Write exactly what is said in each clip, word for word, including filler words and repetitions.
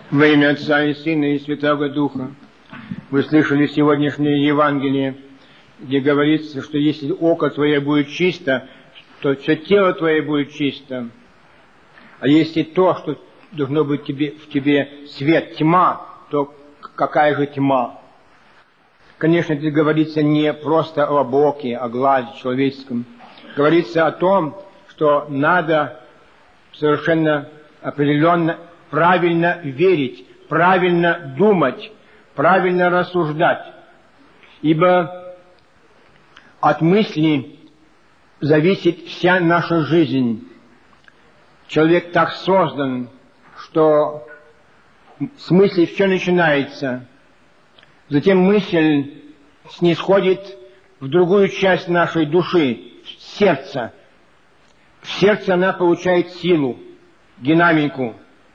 Во имя Отца и Сына и Святого Духа. Вы слышали сегодняшнее Евангелие, где говорится, что если око твое будет чисто, то все тело твое будет чисто. А если то, что должно быть тебе, в тебе свет, тьма, то какая же тьма? Конечно, это говорится не просто об оке, о глазе человеческом. Говорится о том, что надо совершенно определенно правильно верить, правильно думать, правильно рассуждать. Ибо от мысли зависит вся наша жизнь. Человек так создан, что с мысли все начинается. Затем мысль снисходит в другую часть нашей души, в сердце. В сердце она получает силу, динамику.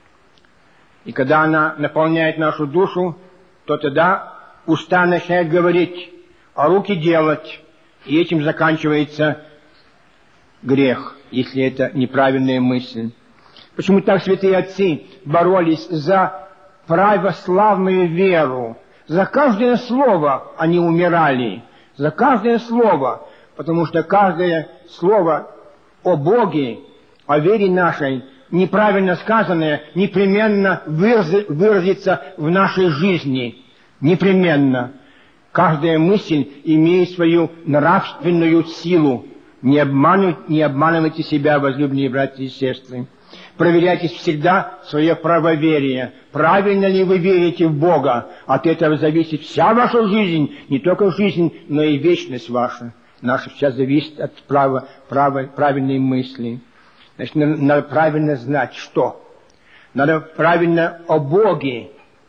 И когда она наполняет нашу душу, то тогда уста начинают говорить, а руки делать. И этим заканчивается грех, если это неправильная мысль. Почему так святые отцы боролись за православную веру? За каждое слово они умирали. За каждое слово. Потому что каждое слово о Боге, о вере нашей, неправильно сказанное, непременно выразится в нашей жизни. Непременно. Каждая мысль имеет свою нравственную силу. Не обманывайте, не обманывайте себя, возлюбленные братья и сестры. Проверяйте всегда свое правоверие. Правильно ли вы верите в Бога? От этого зависит вся ваша жизнь. Не только жизнь, но и вечность ваша. Наша вся зависит от права, права, правильной мысли. Значит, надо правильно знать, что. Надо правильно о Боге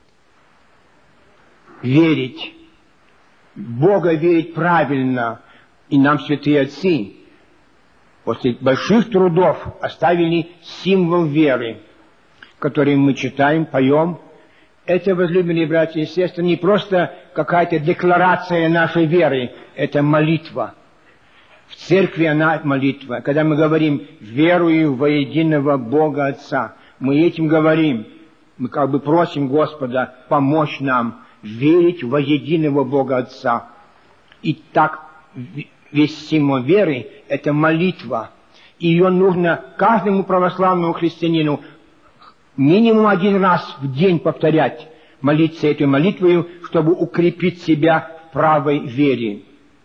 верить. В Бога верить правильно. И нам святые отцы после больших трудов оставили символ веры, который мы читаем, поем. Это, возлюбленные братья и сестры, не просто какая-то декларация нашей веры, это молитва. В церкви она молитва. Когда мы говорим «верую во единого Бога Отца», мы этим говорим, мы как бы просим Господа помочь нам верить во единого Бога Отца. И так весь символ веры – это молитва. И ее нужно каждому православному христианину минимум один раз в день повторять, молиться этой молитвой, чтобы укрепить себя в правой вере.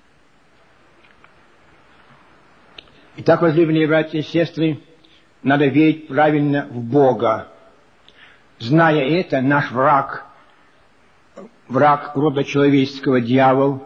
Итак, возлюбленные братья и сестры, надо верить правильно в Бога. Зная это, наш враг, враг рода человеческого, дьявол,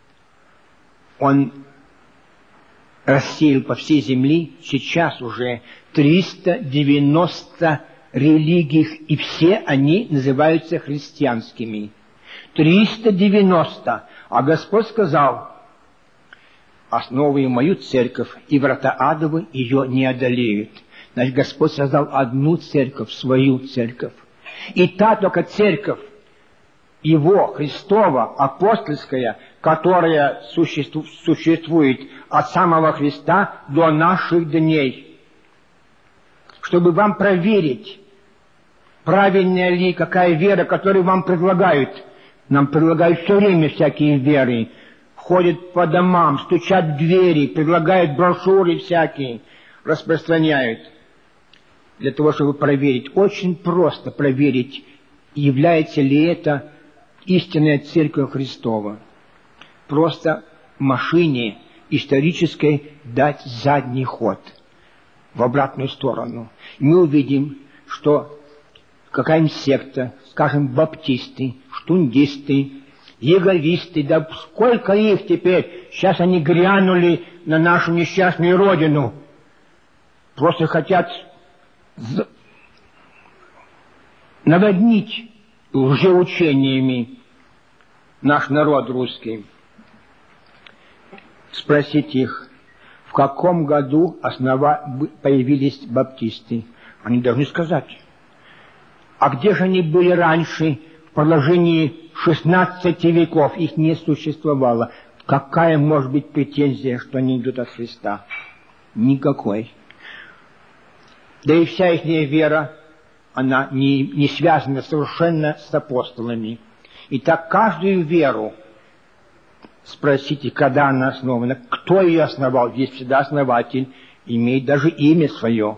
он рассеял по всей земле сейчас уже триста девяносто религий, и все они называются христианскими. триста девяносто. А Господь сказал: основываю мою церковь, и врата адовы ее не одолеют. Значит, Господь создал одну церковь, свою церковь. И та только церковь Его, Христова, апостольская, которая существует от самого Христа до наших дней. Чтобы вам проверить, правильная ли какая вера, которую вам предлагают. Нам предлагают все время всякие веры. Ходят по домам, стучат в двери, предлагают брошюры всякие, распространяют. Для того, чтобы проверить, очень просто проверить, является ли это истинная Церковь Христова. Просто машине исторической дать задний ход в обратную сторону. И мы увидим, что какая-нибудь секта, скажем, баптисты, штундисты, еговисты, да сколько их теперь, сейчас они грянули на нашу несчастную родину, просто хотят наводнить лжеучениями наш народ русский. Спросить их, в каком году основа... появились баптисты. Они должны сказать. А где же они были раньше, в продолжении шестнадцати веков? Их не существовало. Какая может быть претензия, что они идут от Христа? Никакой. Да и вся их вера, она не, не связана совершенно с апостолами. Итак, каждую веру спросите, когда она основана, кто ее основал. Здесь всегда основатель имеет даже имя свое.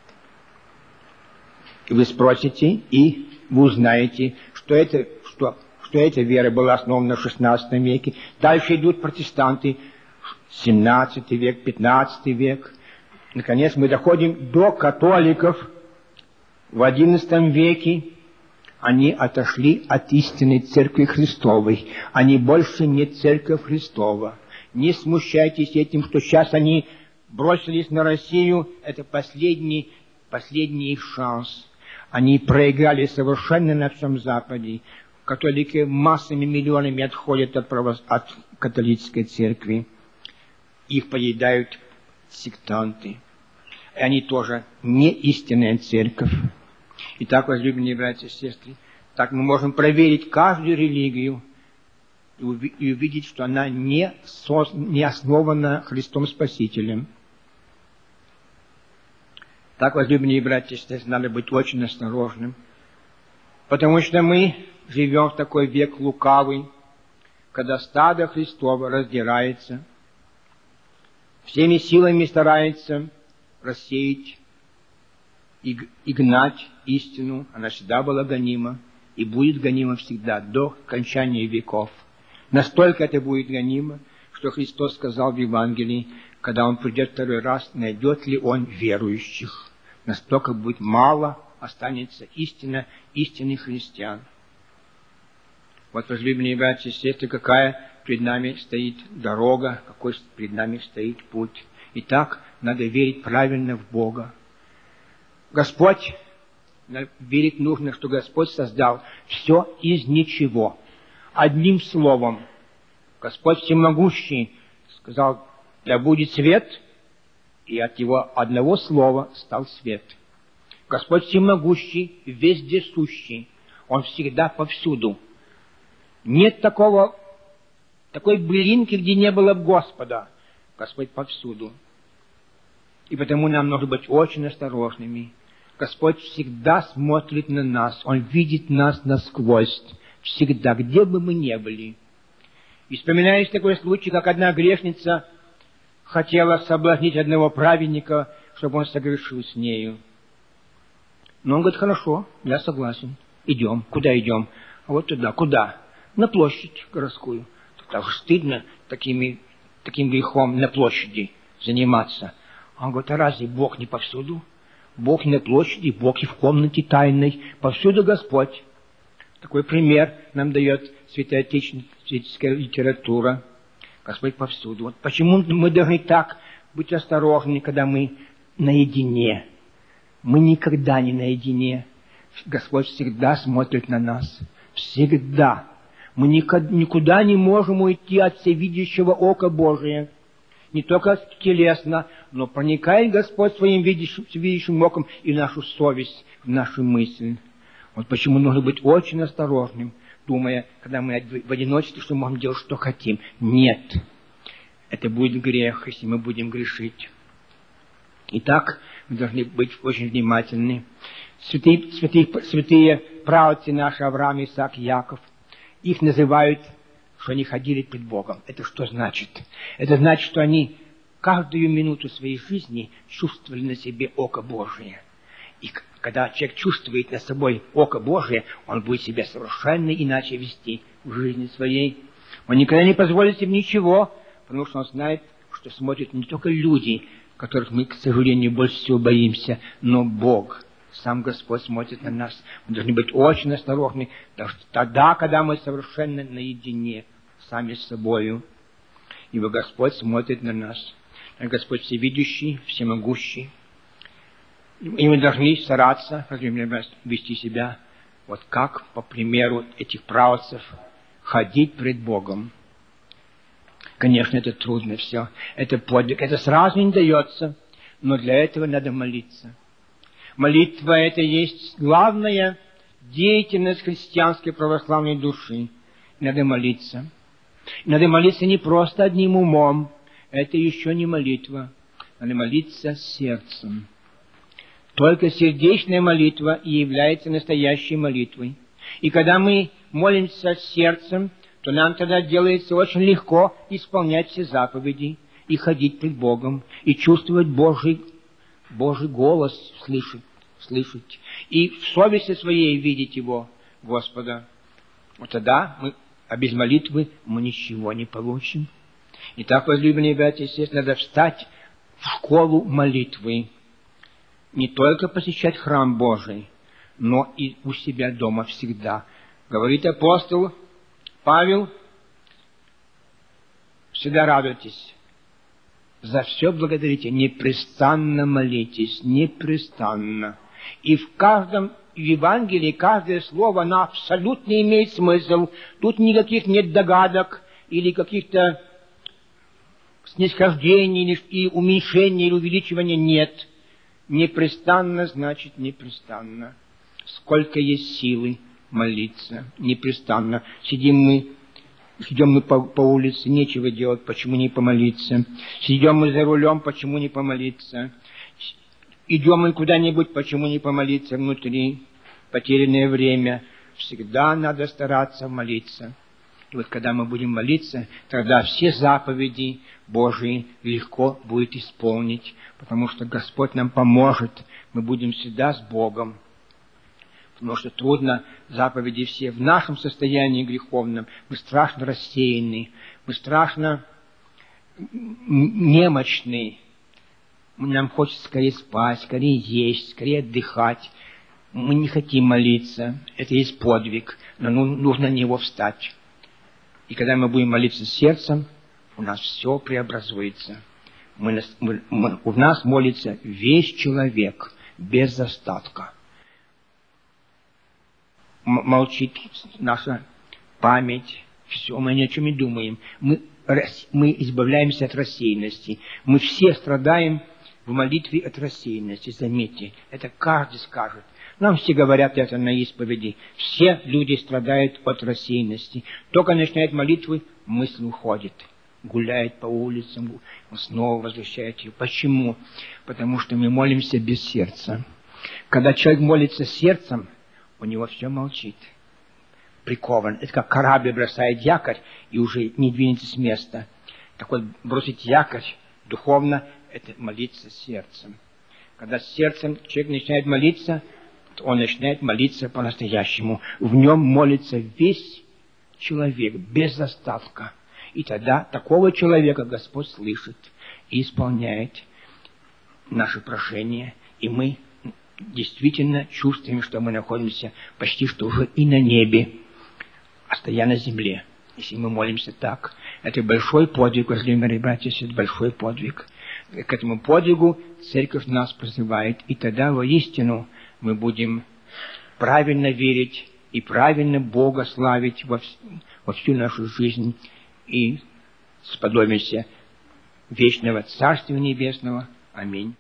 И вы спросите, и вы узнаете, что, это, что, что эта вера была основана в шестнадцатом веке. Дальше идут протестанты, семнадцатый век, пятнадцатый век. Наконец мы доходим до католиков в одиннадцатом веке. Они отошли от истинной Церкви Христовой. Они больше не Церковь Христова. Не смущайтесь этим, что сейчас они бросились на Россию. Это последний, последний их шанс. Они проиграли совершенно на всем Западе. Католики массами, миллионами отходят от, право... от католической церкви. Их поедают сектанты. И они тоже не истинная церковь. Итак, возлюбленные братья и сестры, так мы можем проверить каждую религию и увидеть, что она не, со... не основана Христом Спасителем. Так, возлюбленные братья и сестры, надо быть очень осторожным, потому что мы живем в такой век лукавый, когда стадо Христово раздирается, всеми силами старается рассеять и, и гнать истину. Она всегда была гонима и будет гонима всегда до кончания веков. Настолько это будет гонимо, что Христос сказал в Евангелии, когда Он придет второй раз, найдет ли Он верующих. Настолько будет мало останется истина, истинных христиан. Вот, возлюбленные братья и сестры, какая пред нами стоит дорога, какой пред нами стоит путь. Итак, надо верить правильно в Бога. Господь, верить нужно, что Господь создал все из ничего. Одним словом, Господь Всемогущий сказал, да будет свет, и от Его одного слова стал свет. Господь Всемогущий, вездесущий, Он всегда повсюду. Нет такого, такой былинки, где не было бы Господа. Господь повсюду. И потому нам нужно быть очень осторожными. Господь всегда смотрит на нас. Он видит нас насквозь. Всегда, где бы мы ни были. И вспоминается такой случай, как одна грешница хотела соблазнить одного праведника, чтобы он согрешил с нею. Но он говорит, хорошо, я согласен. Идем. Куда идем? А вот туда. Куда? На площадь городскую. Так стыдно такими, таким грехом на площади заниматься. Он говорит, а разве Бог не повсюду? Бог не на площади, Бог и в комнате тайной. Повсюду Господь. Такой пример нам дает святоотеческая литература. Господь повсюду. Вот почему мы должны так быть осторожны, когда мы наедине. Мы никогда не наедине. Господь всегда смотрит на нас. Всегда. Мы никуда не можем уйти от всевидящего ока Божия. Не только телесно, но проникает Господь своим видящим, видящим оком и в нашу совесть, в нашу мысль. Вот почему нужно быть очень осторожным, думая, когда мы в одиночестве, что можем делать, что хотим. Нет. Это будет грех, если мы будем грешить. Итак, мы должны быть очень внимательны. Святые, святые, святые праотцы наши, Авраам, Исаак, Яков, их называют, что они ходили пред Богом. Это что значит? Это значит, что они каждую минуту своей жизни чувствовали на себе око Божие. И когда человек чувствует на собой око Божие, он будет себя совершенно иначе вести в жизни своей. Он никогда не позволит себе ничего, потому что он знает, что смотрят не только люди, которых мы, к сожалению, больше всего боимся, но Бог. Сам Господь смотрит на нас. Мы должны быть очень осторожны, даже тогда, когда мы совершенно наедине сами с собою. Ибо Господь смотрит на нас. Господь всевидящий, всемогущий. И мы должны стараться, вести себя, вот как, по примеру этих праотцев, ходить пред Богом. Конечно, это трудно все. Это подвиг. Это сразу не дается. Но для этого надо молиться. Молитва — это есть главная деятельность христианской православной души. Надо молиться. Надо молиться не просто одним умом. Это еще не молитва. Надо молиться сердцем. Только сердечная молитва и является настоящей молитвой. И когда мы молимся сердцем, то нам тогда делается очень легко исполнять все заповеди и ходить пред Богом, и чувствовать Божий, Божий голос, слышать, слышать, и в совести своей видеть Его, Господа. Вот тогда мы, а без молитвы мы ничего не получим. Итак, возлюбленные братья и сестры, надо встать в школу молитвы. Не только посещать храм Божий, но и у себя дома всегда. Говорит апостол Павел: всегда радуйтесь, за все благодарите, непрестанно молитесь, непрестанно. И в каждом Евангелии каждое слово, оно абсолютно имеет смысл. Тут никаких нет догадок или каких-то снисхождений, и уменьшения, или увеличивания нет. Непрестанно значит непрестанно. Сколько есть силы молиться, непрестанно. Сидим мы, идем мы по, по улице, нечего делать, почему не помолиться? Сидим мы за рулем, почему не помолиться? Идем мы куда-нибудь, почему не помолиться внутри? Потерянное время. Всегда надо стараться молиться. И вот когда мы будем молиться, тогда все заповеди Божии легко будет исполнить, потому что Господь нам поможет. Мы будем всегда с Богом. Потому что трудно заповеди все в нашем состоянии греховном. Мы страшно рассеяны, мы страшно немощны. Нам хочется скорее спать, скорее есть, скорее отдыхать. Мы не хотим молиться. Это есть подвиг, но нужно на него встать. И когда мы будем молиться сердцем, у нас все преобразуется. Мы, мы, мы, у нас молится весь человек без остатка. М- молчит наша память, все, мы ни о чем не думаем. Мы, мы избавляемся от рассеянности. Мы все страдаем в молитве от рассеянности. Заметьте, это каждый скажет. Нам все говорят это на исповеди. Все люди страдают от рассеянности. Только начинает молитвы, мысль уходит. Гуляет по улицам, он снова возвращает ее. Почему? Потому что мы молимся без сердца. Когда человек молится сердцем, у него все молчит. Прикован. Это как корабль бросает якорь и уже не двинется с места. Так вот, бросить якорь духовно — это молиться сердцем. Когда сердцем человек начинает молиться, он начинает молиться по-настоящему. В нем молится весь человек, без остатка. И тогда такого человека Господь слышит и исполняет наши прошения. И мы действительно чувствуем, что мы находимся почти что уже и на небе, а стоя на земле. Если мы молимся так, это большой подвиг, возлюбленные братья, это большой подвиг. К этому подвигу Церковь нас призывает, и тогда воистину мы будем правильно верить и правильно Бога славить во, вс- во всю нашу жизнь и сподобимся вечного Царствия Небесного. Аминь.